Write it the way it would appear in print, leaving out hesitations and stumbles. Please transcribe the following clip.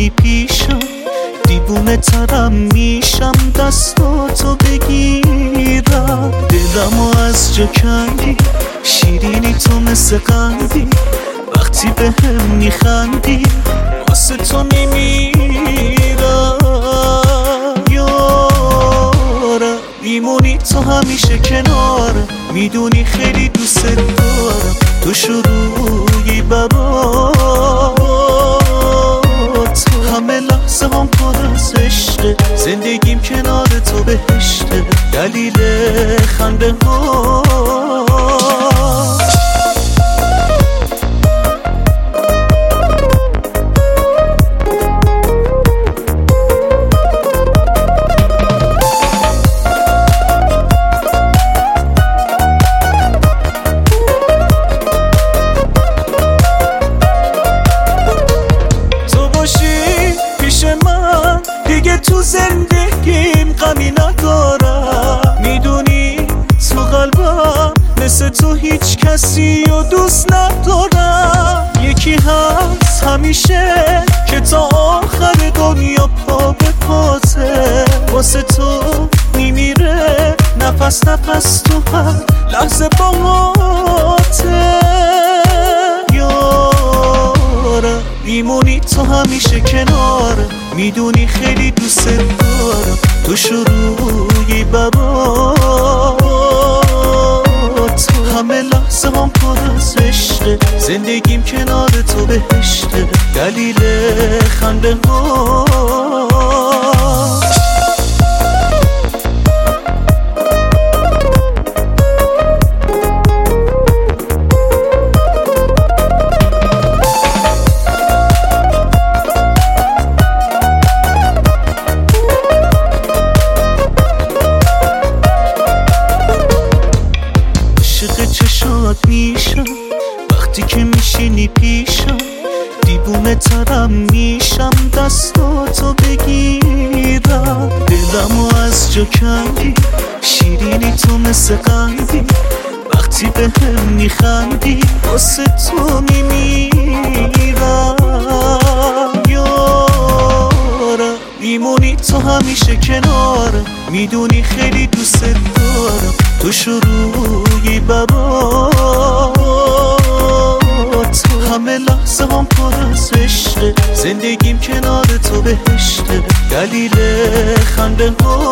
میشینی پیشم دیوونه ترم میشم دستاتو بگیرم. دلمو از جا کندی شیرینی تو مثل قندی، وقتی به هم میخندی واسه تو میمیرم. یارم میمونی تو همیشه کنارم، میدونی خیلی دوست دارم، تو شروعی برات. همه لحظه هم پر از عشقه، زندگیم کنار تو بهشته، دلیل خنده ها. تو زندگیم غمی ندارم، میدونی تو قلبم مثل تو هیچ کسی و دوست ندارم. یکی هست همیشه که تا آخر دنیا پا به پاته، واسه تو میمیره نفس نفس تو هر لحظه باهاته. یارم میمونی تو همیشه کنارم، میدونی خیلی دوست دارم، تو شروعی برات. همه لحظه هم پر از عشقه، زندگیم کنار تو بهشته، دلیل خنده ها. چشات میشم وقتی که میشینی پیشم، دیوونه ترم میشم دستاتو بگیرم. دلمو از جا کندی شیرینی تو مثل قندی، وقتی به هم میخندی واسه تو میمیرم. یارم میمونی تو همیشه کنارم، میدونی خیلی دوست دارم، تو شروعی برات. همه لحظه هم پر از عشقه، زندگیم کنار تو بهشته، دلیل خنده ها.